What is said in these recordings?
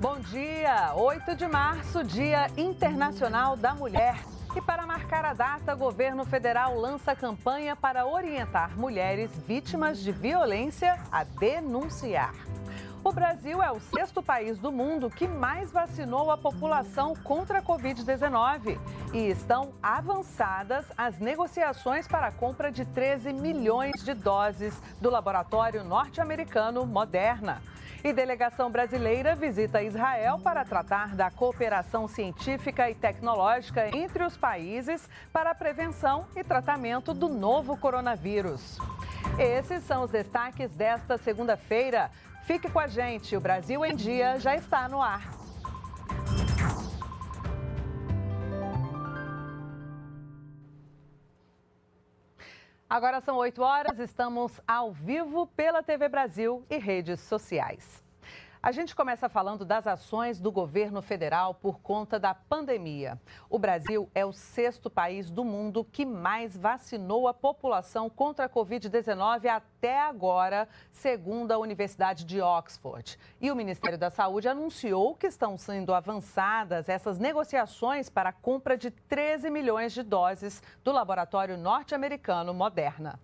Bom dia! 8 de março, Dia Internacional da Mulher. E para marcar a data, o governo federal lança campanha para orientar mulheres vítimas de violência a denunciar. O Brasil é o 6º país do mundo que mais vacinou a população contra a Covid-19. E estão avançadas as negociações para a compra de 13 milhões de doses do laboratório norte-americano Moderna. E delegação brasileira visita Israel para tratar da cooperação científica e tecnológica entre os países para a prevenção e tratamento do novo coronavírus. Esses são os destaques desta segunda-feira. Fique com a gente, o Brasil em Dia já está no ar. Agora são 8 horas, estamos ao vivo pela TV Brasil e redes sociais. A gente começa falando das ações do governo federal por conta da pandemia. O Brasil é o 6º país do mundo que mais vacinou a população contra a Covid-19 até agora, segundo a Universidade de Oxford. E o Ministério da Saúde anunciou que estão sendo avançadas essas negociações para a compra de 13 milhões de doses do laboratório norte-americano Moderna.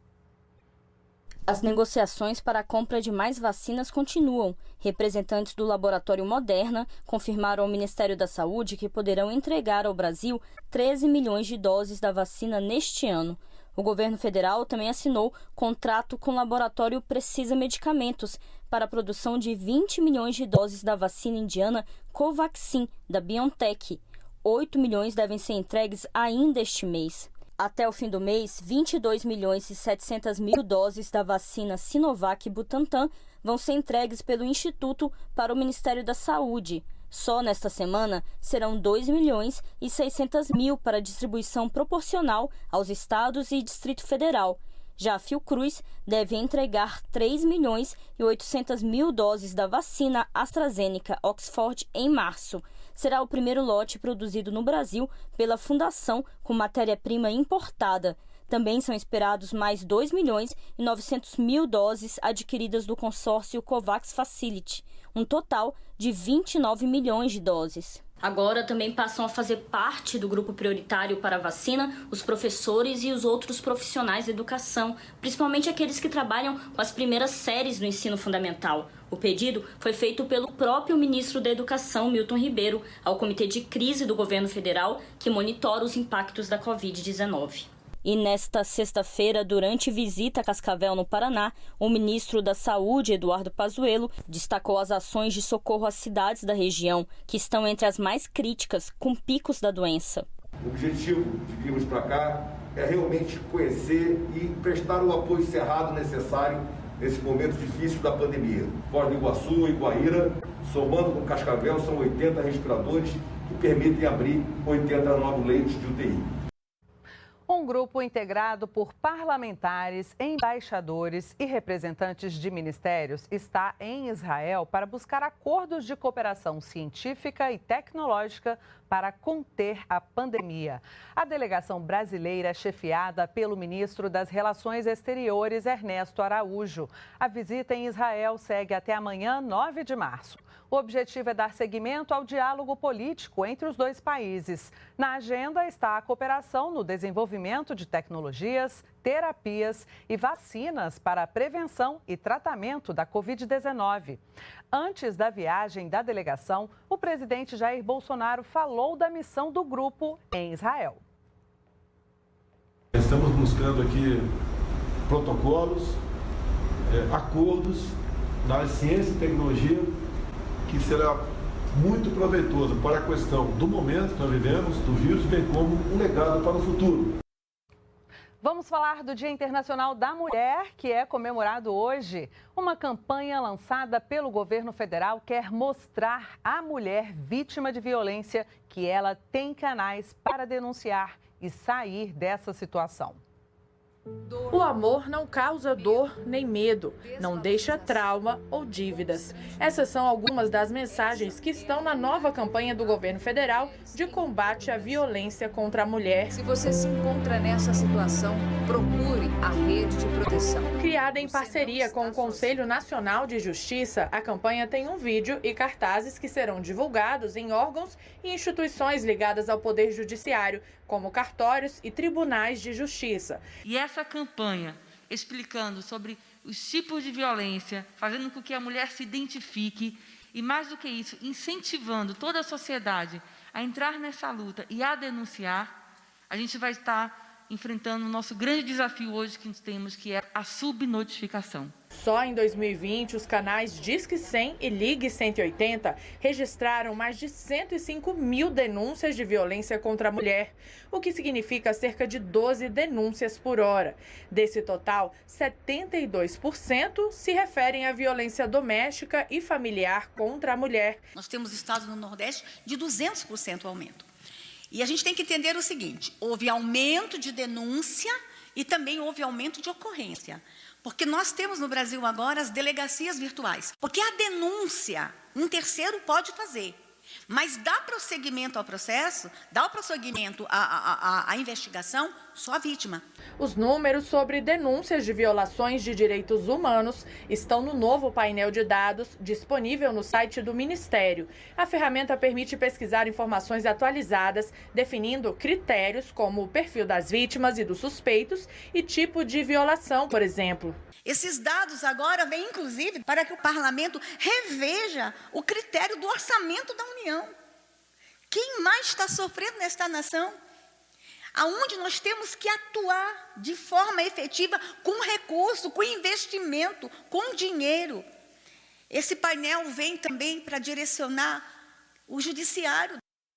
As negociações para a compra de mais vacinas continuam. Representantes do laboratório Moderna confirmaram ao Ministério da Saúde que poderão entregar ao Brasil 13 milhões de doses da vacina neste ano. O governo federal também assinou contrato com o laboratório Precisa Medicamentos para a produção de 20 milhões de doses da vacina indiana Covaxin, da BioNTech. 8 milhões devem ser entregues ainda este mês. Até o fim do mês, 22 milhões e 700 mil doses da vacina Sinovac Butantan vão ser entregues pelo Instituto para o Ministério da Saúde. Só nesta semana, serão 2 milhões e 600 mil para distribuição proporcional aos estados e Distrito Federal. Já a Fiocruz deve entregar 3 milhões e 800 mil doses da vacina AstraZeneca Oxford em março. Será o primeiro lote produzido no Brasil pela Fundação com matéria-prima importada. Também são esperados mais 2 milhões e 900 mil doses adquiridas do consórcio COVAX Facility, um total de 29 milhões de doses. Agora também passam a fazer parte do grupo prioritário para a vacina os professores e os outros profissionais da educação, principalmente aqueles que trabalham com as primeiras séries do ensino fundamental. O pedido foi feito pelo próprio ministro da Educação, Milton Ribeiro, ao Comitê de Crise do Governo Federal, que monitora os impactos da Covid-19. E nesta sexta-feira, durante visita a Cascavel, no Paraná, o ministro da Saúde, Eduardo Pazuello, destacou as ações de socorro às cidades da região, que estão entre as mais críticas, com picos da doença. O objetivo de virmos para cá é realmente conhecer e prestar o apoio cerrado necessário nesse momento difícil da pandemia. Foz do Iguaçu e Guaíra, somando com Cascavel, são 80 respiradores que permitem abrir 80 novos leitos de UTI. Um grupo integrado por parlamentares, embaixadores e representantes de ministérios está em Israel para buscar acordos de cooperação científica e tecnológica para conter a pandemia. A delegação brasileira é chefiada pelo ministro das Relações Exteriores, Ernesto Araújo. A visita em Israel segue até amanhã, 9 de março. O objetivo é dar seguimento ao diálogo político entre os dois países. Na agenda está a cooperação no desenvolvimento de tecnologias, terapias e vacinas para a prevenção e tratamento da Covid-19. Antes da viagem da delegação, o presidente Jair Bolsonaro falou da missão do grupo em Israel. Estamos buscando aqui protocolos, acordos na ciência e tecnologia que será muito proveitoso para a questão do momento que nós vivemos, do vírus, bem como um legado para o futuro. Vamos falar do Dia Internacional da Mulher, que é comemorado hoje. Uma campanha lançada pelo governo federal quer mostrar à mulher vítima de violência que ela tem canais para denunciar e sair dessa situação. O amor não causa dor nem medo, não deixa trauma ou dívidas. Essas são algumas das mensagens que estão na nova campanha do governo federal de combate à violência contra a mulher. Se você se encontra nessa situação, procure a rede de proteção. Criada em parceria com o Conselho Nacional de Justiça, a campanha tem um vídeo e cartazes que serão divulgados em órgãos e instituições ligadas ao Poder Judiciário, como cartórios e tribunais de justiça. E essa campanha explicando sobre os tipos de violência, fazendo com que a mulher se identifique e, mais do que isso, incentivando toda a sociedade a entrar nessa luta e a denunciar, a gente vai estar enfrentando o nosso grande desafio hoje que temos, que é a subnotificação. Só em 2020, os canais Disque 100 e Ligue 180 registraram mais de 105 mil denúncias de violência contra a mulher, o que significa cerca de 12 denúncias por hora. Desse total, 72% se referem à violência doméstica e familiar contra a mulher. Nós temos estados no Nordeste de 200% aumento. E a gente tem que entender o seguinte: houve aumento de denúncia e também houve aumento de ocorrência. Porque nós temos no Brasil agora as delegacias virtuais. Porque a denúncia, um terceiro pode fazer, mas dá prosseguimento ao processo, dá o prosseguimento à investigação, só a vítima. Os números sobre denúncias de violações de direitos humanos estão no novo painel de dados disponível no site do Ministério. A ferramenta permite pesquisar informações atualizadas, definindo critérios como o perfil das vítimas e dos suspeitos e tipo de violação, por exemplo. Esses dados agora vêm, inclusive, para que o parlamento reveja o critério do orçamento da União. Quem mais está sofrendo nesta nação? Aonde nós temos que atuar de forma efetiva, com recurso, com investimento, com dinheiro. Esse painel vem também para direcionar o judiciário.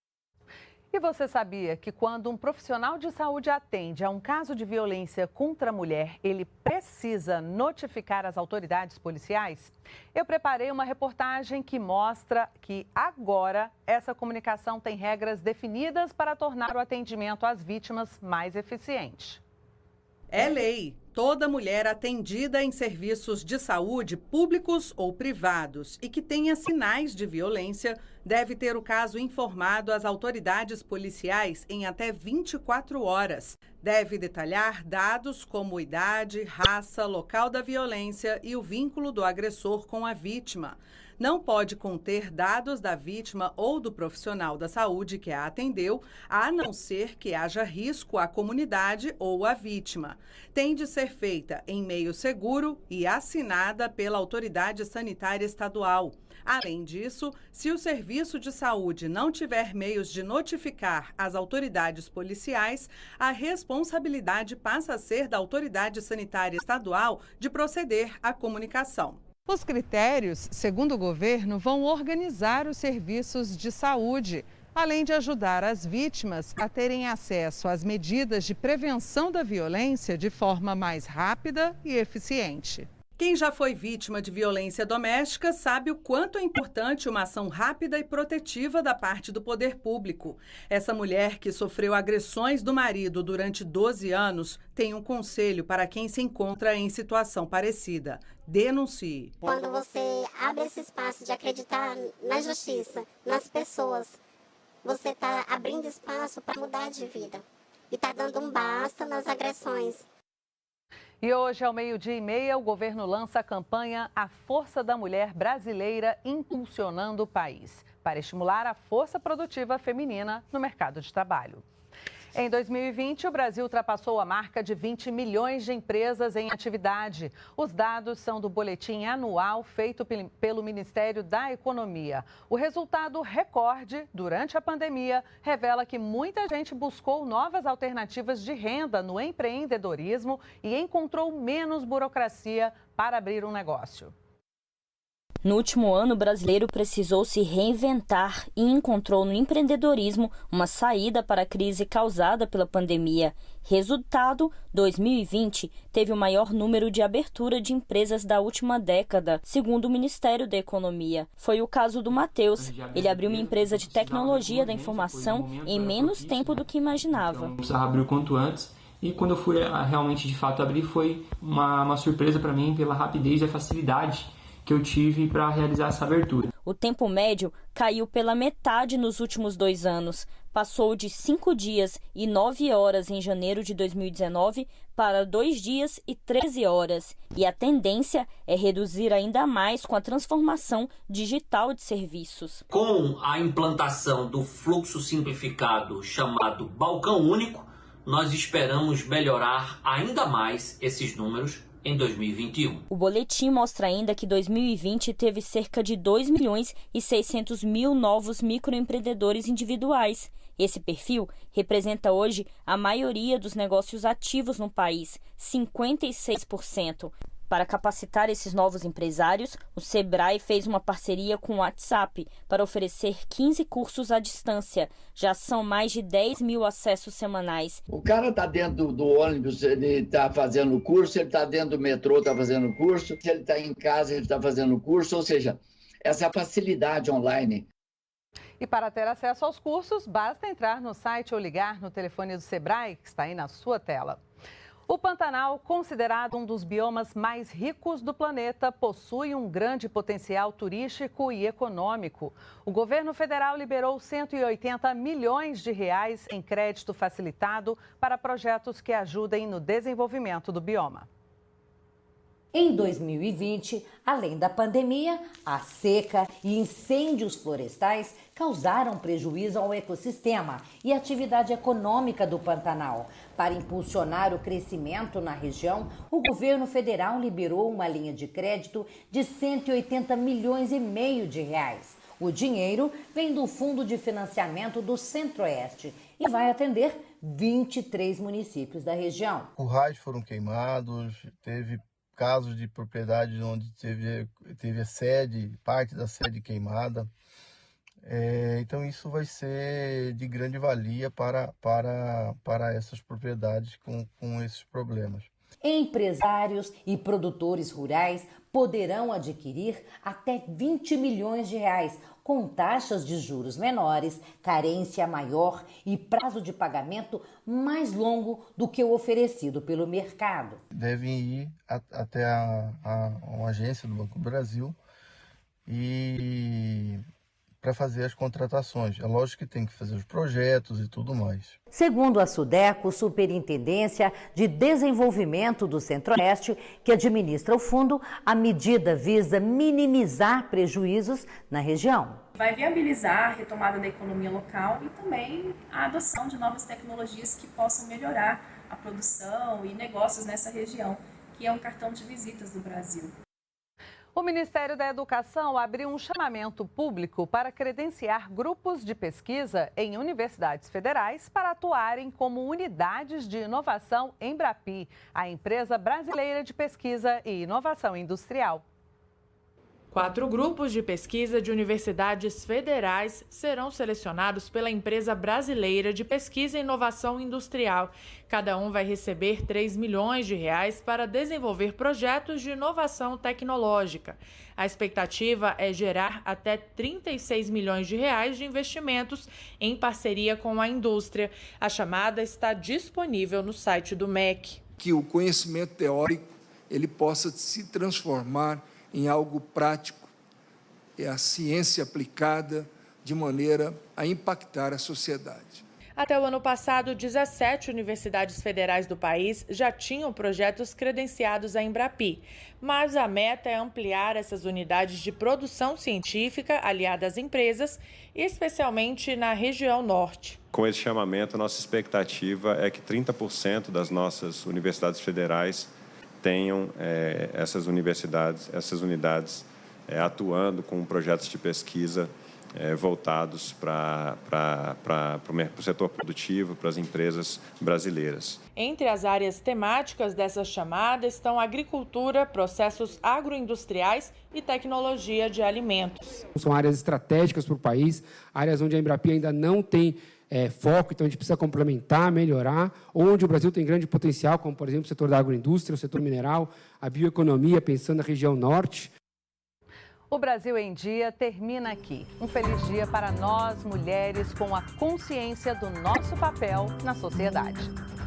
E você sabia que quando um profissional de saúde atende a um caso de violência contra a mulher, ele precisa notificar as autoridades policiais? Eu preparei uma reportagem que mostra que agora essa comunicação tem regras definidas para tornar o atendimento às vítimas mais eficiente. É lei. Toda mulher atendida em serviços de saúde, públicos ou privados, e que tenha sinais de violência, deve ter o caso informado às autoridades policiais em até 24 horas. Deve detalhar dados como idade, raça, local da violência e o vínculo do agressor com a vítima. Não pode conter dados da vítima ou do profissional da saúde que a atendeu, a não ser que haja risco à comunidade ou à vítima. Tem de ser feita em meio seguro e assinada pela autoridade sanitária estadual. Além disso, se o serviço de saúde não tiver meios de notificar as autoridades policiais, a responsabilidade passa a ser da autoridade sanitária estadual de proceder à comunicação. Os critérios, segundo o governo, vão organizar os serviços de saúde, além de ajudar as vítimas a terem acesso às medidas de prevenção da violência de forma mais rápida e eficiente. Quem já foi vítima de violência doméstica sabe o quanto é importante uma ação rápida e protetiva da parte do poder público. Essa mulher que sofreu agressões do marido durante 12 anos tem um conselho para quem se encontra em situação parecida: denuncie. Quando você abre esse espaço de acreditar na justiça, nas pessoas, você está abrindo espaço para mudar de vida e está dando um basta nas agressões. E hoje, ao 12h30, o governo lança a campanha A Força da Mulher Brasileira Impulsionando o País, para estimular a força produtiva feminina no mercado de trabalho. Em 2020, o Brasil ultrapassou a marca de 20 milhões de empresas em atividade. Os dados são do boletim anual feito pelo Ministério da Economia. O resultado recorde durante a pandemia revela que muita gente buscou novas alternativas de renda no empreendedorismo e encontrou menos burocracia para abrir um negócio. No último ano, o brasileiro precisou se reinventar e encontrou no empreendedorismo uma saída para a crise causada pela pandemia. Resultado, 2020 teve o maior número de abertura de empresas da última década, segundo o Ministério da Economia. Foi o caso do Matheus. Ele abriu uma empresa de tecnologia da informação em menos tempo do que imaginava. Então, precisava abrir o quanto antes E quando eu fui realmente, de fato, abrir, foi uma surpresa para mim pela rapidez e a facilidade que eu tive para realizar essa abertura. O tempo médio caiu pela metade nos últimos 2 anos. Passou de 5 dias e 9 horas em janeiro de 2019 para 2 dias e 13 horas. E a tendência é reduzir ainda mais com a transformação digital de serviços. Com a implantação do fluxo simplificado chamado Balcão Único, nós esperamos melhorar ainda mais esses números em 2021. O boletim mostra ainda que 2020 teve cerca de 2.600.000 novos microempreendedores individuais. Esse perfil representa hoje a maioria dos negócios ativos no país, 56%. Para capacitar esses novos empresários, o Sebrae fez uma parceria com o WhatsApp para oferecer 15 cursos à distância. Já são mais de 10 mil acessos semanais. O cara está dentro do ônibus, ele está fazendo curso, ele está dentro do metrô, está fazendo curso, se ele está em casa, ele está fazendo curso, ou seja, essa facilidade online. E para ter acesso aos cursos, basta entrar no site ou ligar no telefone do Sebrae, que está aí na sua tela. O Pantanal, considerado um dos biomas mais ricos do planeta, possui um grande potencial turístico e econômico. O governo federal liberou 180 milhões de reais em crédito facilitado para projetos que ajudem no desenvolvimento do bioma. Em 2020, além da pandemia, a seca e incêndios florestais causaram prejuízo ao ecossistema e atividade econômica do Pantanal. Para impulsionar o crescimento na região, o governo federal liberou uma linha de crédito de 180 milhões e meio de reais. O dinheiro vem do Fundo de Financiamento do Centro-Oeste e vai atender 23 municípios da região. Currais foram queimados, teve casos de propriedade onde teve a sede, parte da sede queimada. Então isso vai ser de grande valia para essas propriedades com esses problemas. Empresários e produtores rurais poderão adquirir até 20 milhões de reais, com taxas de juros menores, carência maior e prazo de pagamento mais longo do que o oferecido pelo mercado. Devem ir até uma agência do Banco do Brasil e para fazer as contratações. É lógico que tem que fazer os projetos e tudo mais. Segundo a SUDECO, Superintendência de Desenvolvimento do Centro-Oeste, que administra o fundo, a medida visa minimizar prejuízos na região. Vai viabilizar a retomada da economia local e também a adoção de novas tecnologias que possam melhorar a produção e negócios nessa região, que é um cartão de visitas do Brasil. O Ministério da Educação abriu um chamamento público para credenciar grupos de pesquisa em universidades federais para atuarem como unidades de inovação Embrapi, a empresa brasileira de pesquisa e inovação industrial. 4 grupos de pesquisa de universidades federais serão selecionados pela empresa brasileira de pesquisa e inovação industrial. Cada um vai receber 3 milhões de reais para desenvolver projetos de inovação tecnológica. A expectativa é gerar até 36 milhões de reais de investimentos em parceria com a indústria. A chamada está disponível no site do MEC. Que o conhecimento teórico ele possa se transformar em algo prático, é a ciência aplicada de maneira a impactar a sociedade. Até o ano passado, 17 universidades federais do país já tinham projetos credenciados à Embrapi, mas a meta é ampliar essas unidades de produção científica aliadas às empresas, especialmente na região norte. Com esse chamamento, nossa expectativa é que 30% das nossas universidades federais tenham essas unidades atuando com projetos de pesquisa voltados para o setor produtivo, para as empresas brasileiras. Entre as áreas temáticas dessa chamada estão agricultura, processos agroindustriais e tecnologia de alimentos. São áreas estratégicas para o país, áreas onde a Embrapi ainda não tem foco, então a gente precisa complementar, melhorar, onde o Brasil tem grande potencial, como, por exemplo, o setor da agroindústria, o setor mineral, a bioeconomia, pensando na região norte. O Brasil em Dia termina aqui. Um feliz dia para nós, mulheres, com a consciência do nosso papel na sociedade.